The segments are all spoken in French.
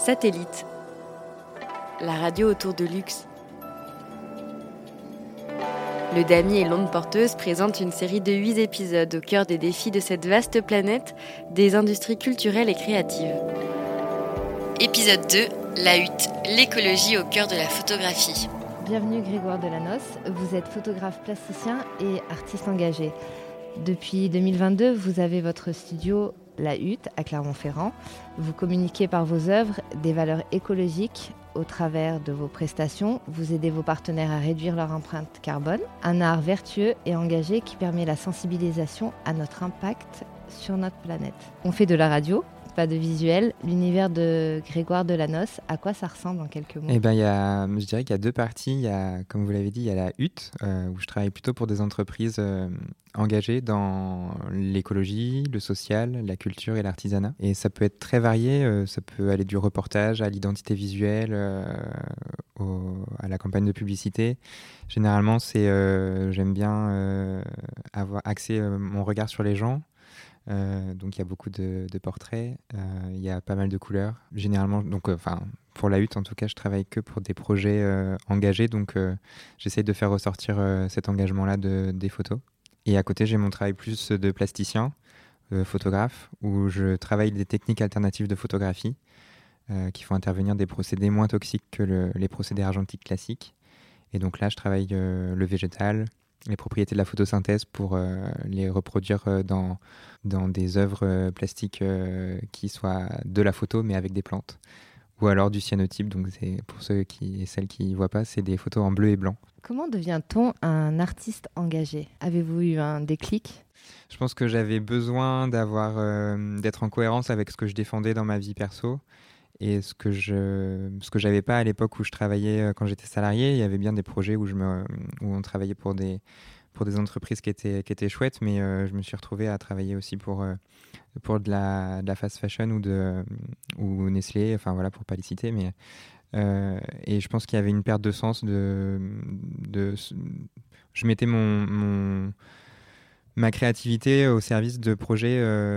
Satellite, la radio autour de Lux. Le Damier et l'onde porteuse présentent une série de 8 épisodes au cœur des défis de cette vaste planète des industries culturelles et créatives. Épisode 2, la hutte, l'écologie au cœur de la photographie. Bienvenue Grégoire Delanos, vous êtes photographe plasticien et artiste engagé. Depuis 2022, vous avez votre studio La Hutte à Clermont-Ferrand. Vous communiquez par vos œuvres des valeurs écologiques au travers de vos prestations. Vous aidez vos partenaires à réduire leur empreinte carbone. Un art vertueux et engagé qui permet la sensibilisation à notre impact sur notre planète. On fait de la radio, pas de visuel. L'univers de Grégoire Delanos, à quoi ça ressemble en quelques mots ? Je dirais qu'il y a deux parties. Comme vous l'avez dit, il y a la hutte, où je travaille plutôt pour des entreprises engagées dans l'écologie, le social, la culture et l'artisanat. Et ça peut être très varié. Ça peut aller du reportage à l'identité visuelle, à la campagne de publicité. Généralement, j'aime bien avoir axé mon regard sur les gens. Donc il y a beaucoup de portraits, il y a pas mal de couleurs. Généralement, pour la hutte en tout cas, je travaille que pour des projets engagés, donc j'essaye de faire ressortir cet engagement-là des photos. Et à côté, j'ai mon travail plus de plasticien, photographe, où je travaille des techniques alternatives de photographie qui font intervenir des procédés moins toxiques que les procédés argentiques classiques. Et donc là, je travaille le végétal, les propriétés de la photosynthèse pour les reproduire dans des œuvres plastiques qui soient de la photo mais avec des plantes, ou alors du cyanotype. Donc c'est, pour ceux et celles qui ne voient pas, c'est des photos en bleu et blanc. Comment devient-on un artiste engagé ? Avez-vous eu un déclic ? Je pense que j'avais besoin d'être en cohérence avec ce que je défendais dans ma vie perso. Et ce que j'avais pas à l'époque où je travaillais quand j'étais salarié. Il y avait bien des projets où on travaillait pour des entreprises qui étaient chouettes, mais je me suis retrouvé à travailler aussi pour de la fast fashion ou Nestlé, enfin voilà, pour pas les citer, mais et je pense qu'il y avait une perte de sens je mettais ma créativité au service de projets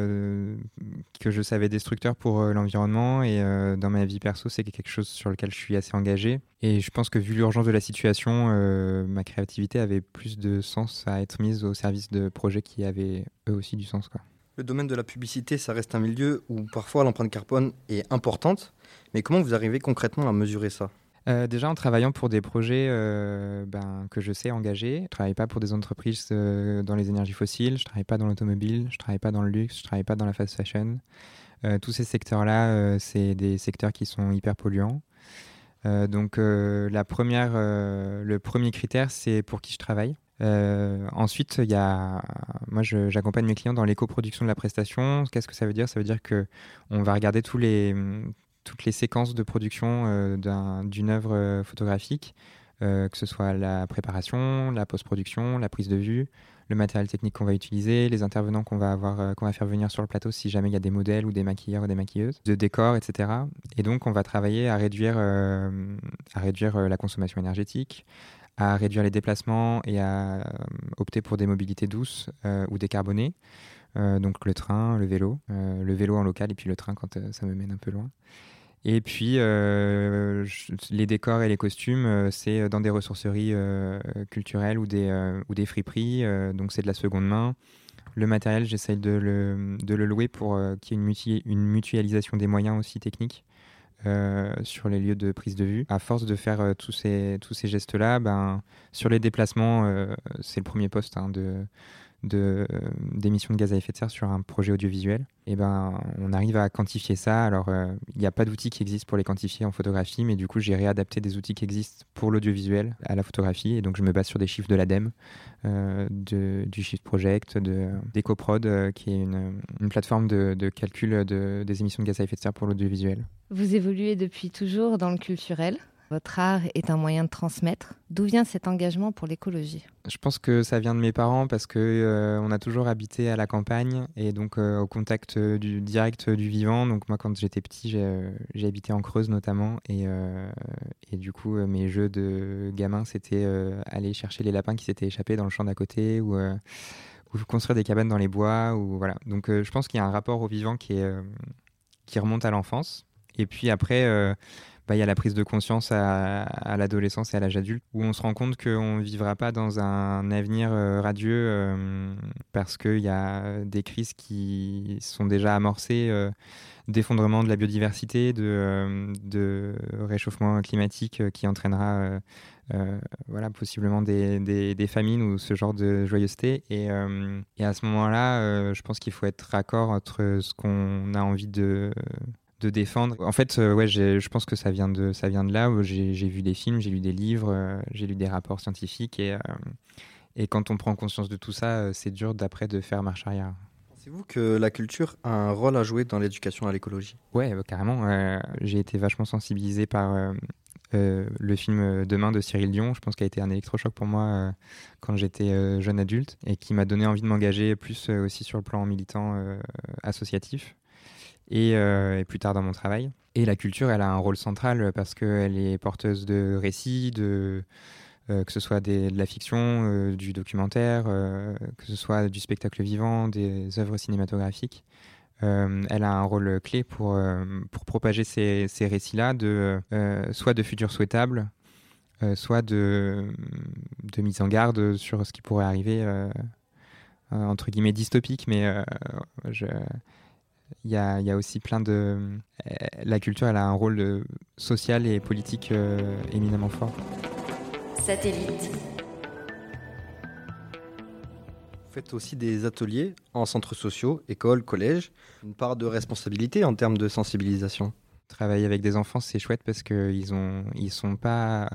que je savais destructeurs pour l'environnement, et dans ma vie perso, c'est quelque chose sur lequel je suis assez engagé. Et je pense que vu l'urgence de la situation, ma créativité avait plus de sens à être mise au service de projets qui avaient eux aussi du sens, quoi. Le domaine de la publicité, ça reste un milieu où parfois l'empreinte carbone est importante, mais comment vous arrivez concrètement à mesurer ça ? Déjà en travaillant pour des projets que je sais engagés. Je ne travaille pas pour des entreprises dans les énergies fossiles, je ne travaille pas dans l'automobile, je ne travaille pas dans le luxe, je ne travaille pas dans la fast fashion. Tous ces secteurs-là, c'est des secteurs qui sont hyper polluants. Donc le premier critère, c'est pour qui je travaille. Ensuite, moi j'accompagne mes clients dans l'éco-production de la prestation. Qu'est-ce que ça veut dire ? Ça veut dire qu'on va regarder toutes les séquences de production d'une œuvre photographique, que ce soit la préparation, la post-production, la prise de vue, le matériel technique qu'on va utiliser, les intervenants qu'on va faire venir sur le plateau si jamais il y a des modèles ou des maquilleurs ou des maquilleuses, de décors, etc. Et donc on va travailler à réduire la consommation énergétique, à réduire les déplacements et à opter pour des mobilités douces ou décarbonées. Donc le train, le vélo en local, et puis le train quand ça me mène un peu loin. Et puis les décors et les costumes, c'est dans des ressourceries culturelles ou des friperies, donc c'est de la seconde main. Le matériel, j'essaye de le louer pour qu'il y ait une mutualisation des moyens aussi techniques sur les lieux de prise de vue. À force de faire tous ces gestes-là, sur les déplacements, c'est le premier poste d'émissions de gaz à effet de serre sur un projet audiovisuel. Et on arrive à quantifier ça. Alors il n'y a pas d'outils qui existent pour les quantifier en photographie, mais du coup j'ai réadapté des outils qui existent pour l'audiovisuel à la photographie, et donc je me base sur des chiffres de l'ADEME, du Shift Project, d'EcoProd, qui est une plateforme de calcul des émissions de gaz à effet de serre pour l'audiovisuel. Vous évoluez depuis toujours dans le culturel. Votre art est un moyen de transmettre. D'où vient cet engagement pour l'écologie ? Je pense que ça vient de mes parents, parce que on a toujours habité à la campagne et donc au contact direct du vivant. Donc moi, quand j'étais petit, j'ai habité en Creuse notamment, et du coup mes jeux de gamin, c'était aller chercher les lapins qui s'étaient échappés dans le champ d'à côté, ou construire des cabanes dans les bois, ou voilà. Donc je pense qu'il y a un rapport au vivant qui remonte à l'enfance. Et puis après, y a la prise de conscience à l'adolescence et à l'âge adulte, où on se rend compte qu'on ne vivra pas dans un avenir radieux parce qu'il y a des crises qui sont déjà amorcées, d'effondrement de la biodiversité, de réchauffement climatique qui entraînera possiblement des famines ou ce genre de joyeuseté. Et à ce moment-là, je pense qu'il faut être raccord entre ce qu'on a envie de défendre. En fait, je pense que ça vient de là où j'ai vu des films, j'ai lu des livres, j'ai lu des rapports scientifiques et quand on prend conscience de tout ça, c'est dur d'après de faire marche arrière. Pensez-vous que la culture a un rôle à jouer dans l'éducation à l'écologie ? Ouais, carrément. J'ai été vachement sensibilisé par le film Demain de Cyril Dion. Je pense qu'il a été un électrochoc pour moi quand j'étais jeune adulte et qui m'a donné envie de m'engager plus aussi sur le plan militant associatif. Et plus tard dans mon travail. Et la culture, elle a un rôle central parce qu'elle est porteuse de récits, que ce soit de la fiction, du documentaire, que ce soit du spectacle vivant, des œuvres cinématographiques. Elle a un rôle clé pour propager ces récits-là, soit de futurs souhaitables, soit de mise en garde sur ce qui pourrait arriver, entre guillemets dystopique, mais il y a aussi plein de... La culture, elle a un rôle social et politique éminemment fort. Satellite. Vous faites aussi des ateliers en centres sociaux, écoles, collèges. Une part de responsabilité en termes de sensibilisation. Travailler avec des enfants, c'est chouette parce qu'ils sont pas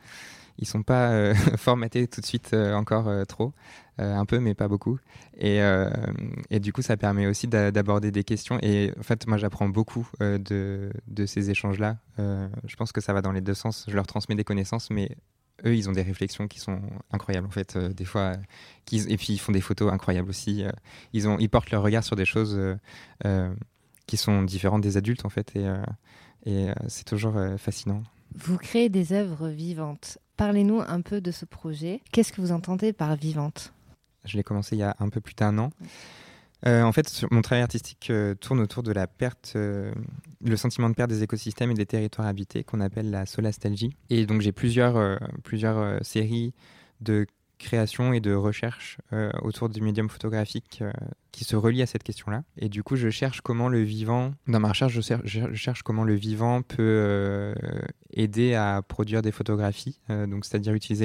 formatés tout de suite encore trop. Un peu, mais pas beaucoup. Et du coup, ça permet aussi d'aborder des questions. Et en fait, moi, j'apprends beaucoup de ces échanges-là. Je pense que ça va dans les deux sens. Je leur transmets des connaissances, mais eux, ils ont des réflexions qui sont incroyables, en fait. Des fois, et puis ils font des photos incroyables aussi. Ils portent leur regard sur des choses qui sont différentes des adultes, en fait. Et c'est toujours fascinant. Vous créez des œuvres vivantes. Parlez-nous un peu de ce projet. Qu'est-ce que vous entendez par vivante ? Je l'ai commencé il y a un peu plus d'1 an. En fait, mon travail artistique tourne autour de la perte, le sentiment de perte des écosystèmes et des territoires habités qu'on appelle la solastalgie. Et donc j'ai plusieurs séries de création et de recherche autour du médium photographique qui se relient à cette question-là. Et du coup, je cherche comment le vivant, dans ma recherche, je cherche comment le vivant peut aider à produire des photographies, donc c'est-à-dire utiliser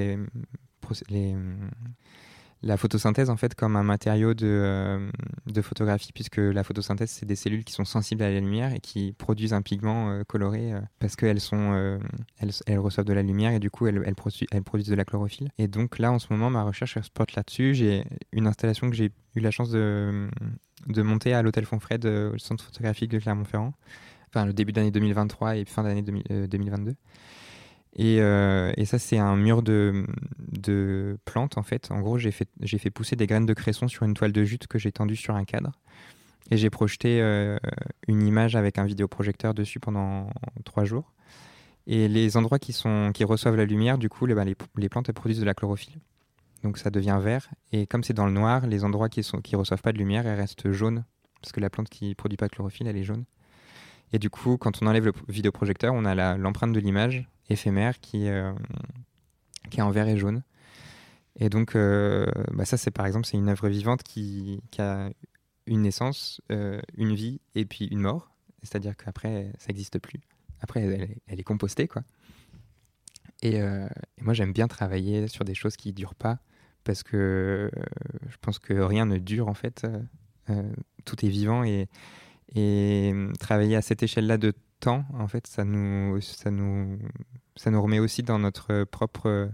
la photosynthèse en fait comme un matériau de photographie, puisque la photosynthèse c'est des cellules qui sont sensibles à la lumière et qui produisent un pigment coloré parce qu'elles elles reçoivent de la lumière et du coup elles produisent de la chlorophylle. Et donc là en ce moment ma recherche elle se porte là-dessus. J'ai une installation que j'ai eu la chance de monter à l'hôtel Fonfred, au centre photographique de Clermont-Ferrand, enfin le début d'année 2023 et fin d'année 2022. Et ça, c'est un mur de plantes, en fait. En gros, j'ai fait pousser des graines de cresson sur une toile de jute que j'ai tendue sur un cadre. Et j'ai projeté une image avec un vidéoprojecteur dessus pendant 3 jours. Et les endroits qui reçoivent la lumière, du coup, les plantes elles produisent de la chlorophylle. Donc ça devient vert. Et comme c'est dans le noir, les endroits qui reçoivent pas de lumière, elles restent jaunes. Parce que la plante qui produit pas de chlorophylle, elle est jaune. Et du coup, quand on enlève le vidéoprojecteur, on a l'empreinte de l'image éphémère qui est en vert et jaune. Et donc, ça, c'est par exemple, c'est une œuvre vivante qui a une naissance, une vie et puis une mort. C'est-à-dire qu'après, ça n'existe plus. Après, elle est compostée, quoi. Et moi, j'aime bien travailler sur des choses qui ne durent pas parce que je pense que rien ne dure, en fait. Tout est vivant et travailler à cette échelle-là de temps, en fait, ça nous remet aussi dans notre propre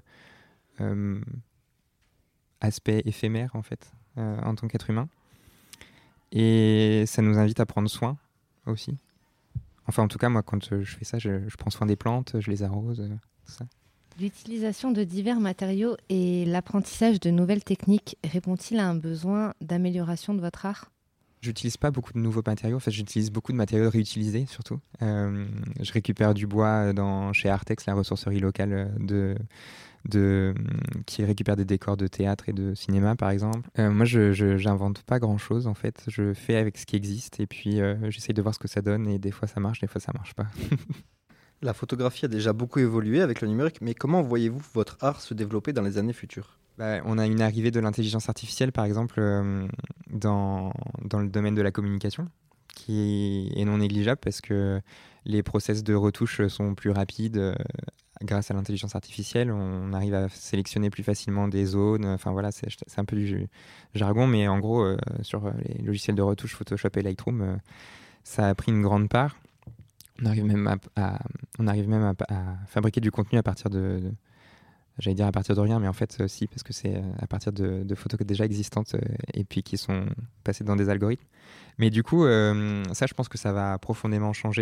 aspect éphémère, en fait, en tant qu'être humain. Et ça nous invite à prendre soin aussi. Enfin, en tout cas, moi, quand je fais ça, je prends soin des plantes, je les arrose, tout ça. L'utilisation de divers matériaux et l'apprentissage de nouvelles techniques répond-il à un besoin d'amélioration de votre art ? J'utilise pas beaucoup de nouveaux matériaux. En fait, j'utilise beaucoup de matériaux réutilisés, surtout. Je récupère du bois chez Artex, la ressourcerie locale qui récupère des décors de théâtre et de cinéma, par exemple. Moi, je j'invente pas grand-chose, en fait. Je fais avec ce qui existe et puis j'essaye de voir ce que ça donne. Et des fois, ça marche, des fois, ça marche pas. La photographie a déjà beaucoup évolué avec le numérique, mais comment voyez-vous votre art se développer dans les années futures ? On a une arrivée de l'intelligence artificielle, par exemple, dans le domaine de la communication, qui est non négligeable parce que les process de retouche sont plus rapides. Grâce à l'intelligence artificielle, on arrive à sélectionner plus facilement des zones. Enfin voilà, c'est un peu du jargon, mais en gros, sur les logiciels de retouche Photoshop et Lightroom, ça a pris une grande part. On arrive même à fabriquer du contenu à partir j'allais dire à partir de rien, mais en fait, si, parce que c'est à partir de photos déjà existantes et puis qui sont passées dans des algorithmes. Mais du coup, ça, je pense que ça va profondément changer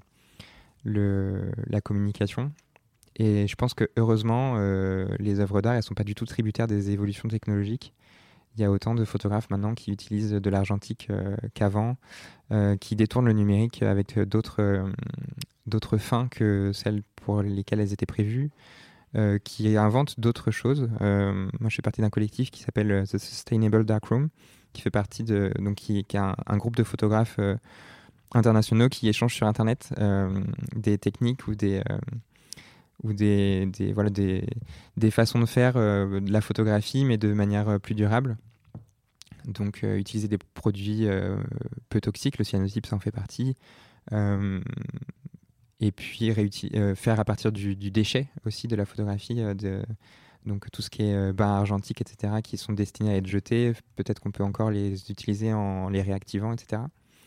la communication. Et je pense que heureusement, les œuvres d'art, elles ne sont pas du tout tributaires des évolutions technologiques. Il y a autant de photographes maintenant qui utilisent de l'argentique qu'avant, qui détournent le numérique avec d'autres fins que celles pour lesquelles elles étaient prévues. Qui invente d'autres choses. Moi, je fais partie d'un collectif qui s'appelle The Sustainable Darkroom, qui fait partie qui est un groupe de photographes internationaux qui échangent sur Internet des techniques ou des façons de faire de la photographie, mais de manière plus durable. Donc, utiliser des produits peu toxiques, le cyanotype, ça en fait partie. Et puis faire à partir du déchet aussi de la photographie, donc tout ce qui est bains argentiques, etc., qui sont destinés à être jetés. Peut-être qu'on peut encore les utiliser en les réactivant, etc.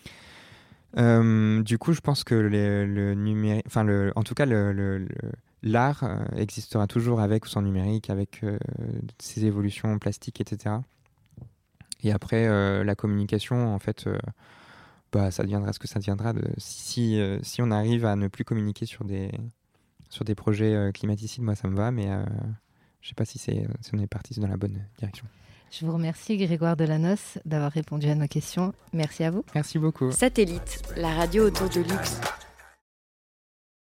Du coup, je pense que le numérique, en tout cas, l'art existera toujours avec ou sans numérique, avec ses évolutions plastiques, etc. Et après, la communication, en fait... ça deviendra ce que ça deviendra. Si on arrive à ne plus communiquer sur des projets climaticides, moi ça me va, mais je ne sais pas si on est parti dans la bonne direction. Je vous remercie Grégoire Delanos d'avoir répondu à nos questions. Merci à vous. Merci beaucoup. Satellite, la radio autour de luxe.